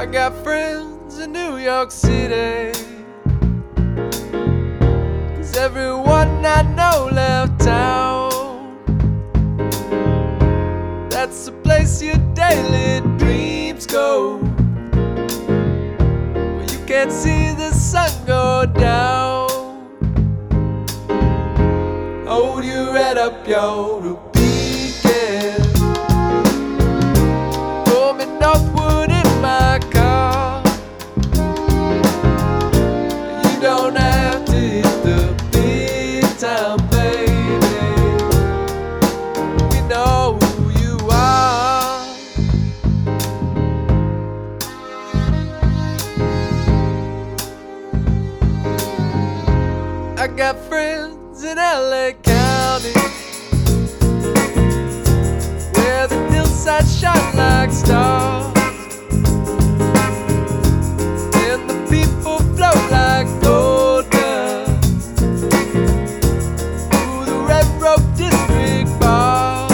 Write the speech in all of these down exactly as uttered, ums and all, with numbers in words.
I got friends in New York City, 'cause everyone I know left town. That's the place your daily dreams go, where you can't see the sun go down. Hold your head up, yo, to begin. Pull me northward in my car. You don't have to hit the big time, baby. We know who you are. I got friends in L A County, where the hillsides shine like stars, and the people flow like gold dust through the Red Rope District bar.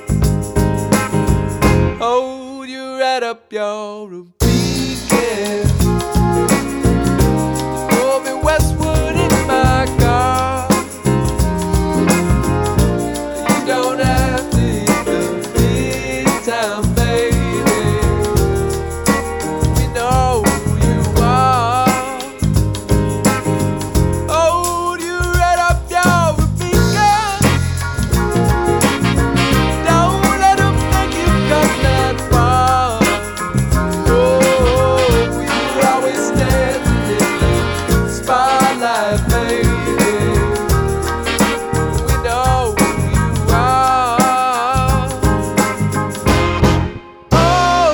Hold your head up, yo, to begin. Pull me westward in my car. You don't have to hit the big time, baby. We know who you are. Hold your head up, yo, to begin. Don't let them make you come that far. Oh, you always standing in the spotlight, baby. We know who you are. Oh,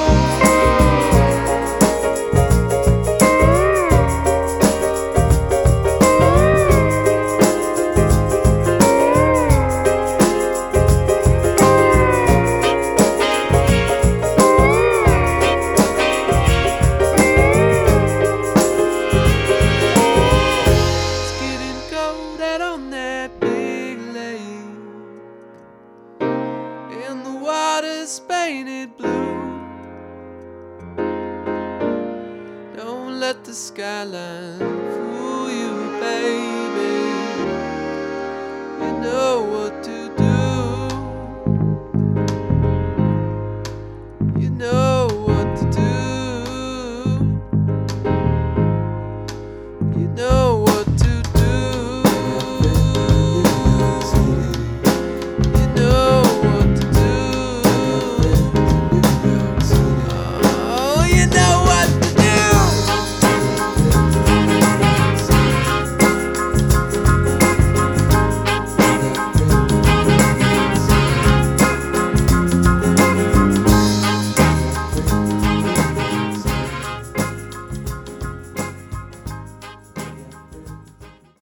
it's getting cold out on that big lake, and the water's painted blue. Don't let the skyline fool